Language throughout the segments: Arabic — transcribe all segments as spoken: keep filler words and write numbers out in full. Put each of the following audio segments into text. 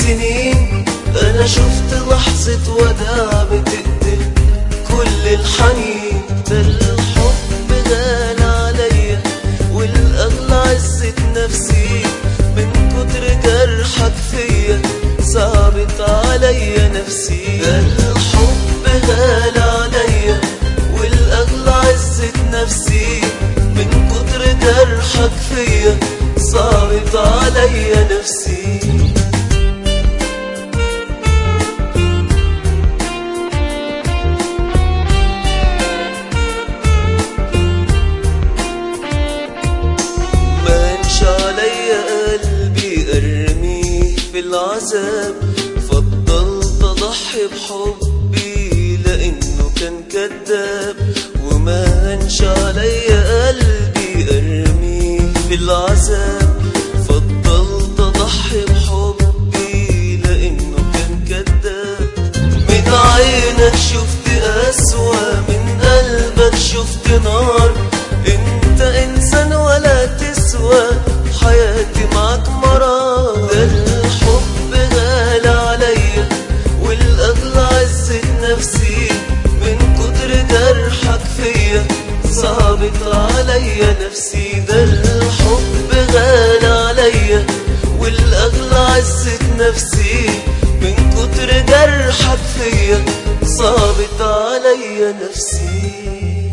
سنين انا شفت لحظة وداع بتقتل كل الحنين. ده الحب غالي عليا والاغلى عزة نفسي، من كتر جرحك فيا صعبت عليا نفسي. ده الحب غالي عليا والاغلى عزة نفسي، من كتر جرحك فيا صعبت عليا نفسي. العذاب فضلت اضحي بحبي لانه كان كذاب، وما هنش عليا قلبي ارميه في العذاب. فضلت اضحي بحبي لانه كان كذاب. من عينك شفت اسوأ، من قلبك شفت نار. انت انسان ولا تسوى، حياتي معك مرار. نفسي من كتر جرحك فيا صعبت عليا نفسي. ده الحب غالي عليا والاغلى عزة نفسي، من كتر جرحك فيا صعبت عليا نفسي.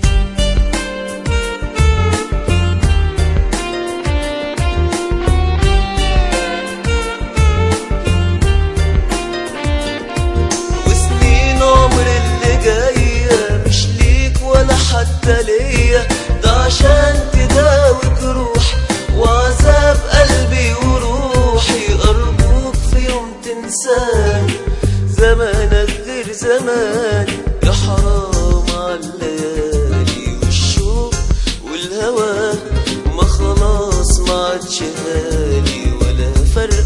حتى ليا ده عشان تداوي جروح وعذاب قلبي وروحي. أرجوك في يوم تنساني، زمانك غير زماني. يا حرام عالليالي والشوق والهوى، ما خلاص ما عادش غالي ولا فرق